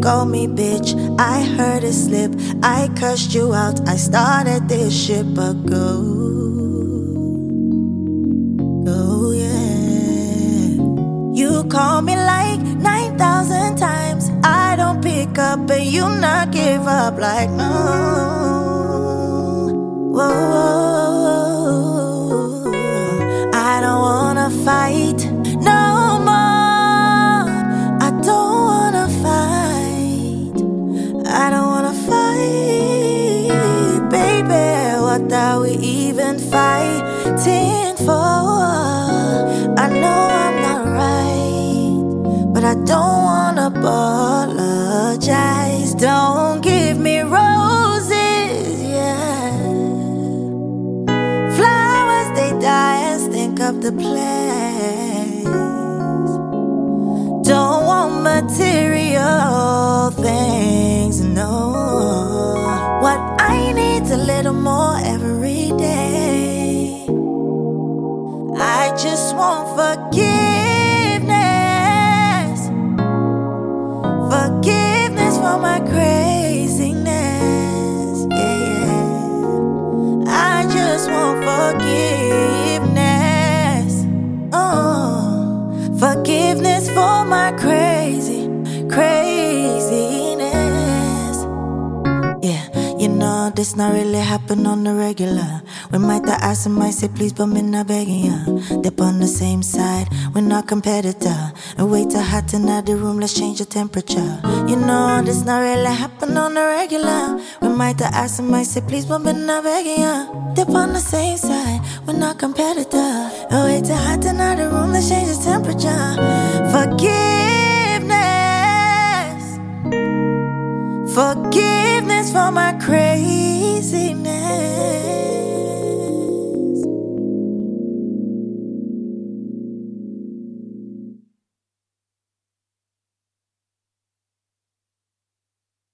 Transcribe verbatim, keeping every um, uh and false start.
called me bitch, I heard it slip. I cursed you out, I started this shit, but go, go, yeah. You call me like nine thousand times, I don't pick up, and you not give up like no. Whoa, whoa, whoa. I don't wanna fight no more. I don't wanna fight. I don't wanna fight, baby. What are we even fighting for? I know I'm not right, but I don't wanna apologize. Don't give me roses, yeah. Flowers, they die and stink up the place. Don't want material things, no. What I need's a little more every day. I just want forgiveness. Forgiveness for my craziness, yeah, yeah. I just want forgiveness. Oh, forgiveness for my crazy, craziness. Yeah, you know this not really happen on the regular. We might have asked and might say please, but me not begging ya. Dip on the same side, we're not competitor. And wait till hot in the room, let's change the temperature. You know this not really happen on the regular. We might have asked and might say please, but me not begging ya. Dip on the same side, we're not competitor. And wait till hot in the room,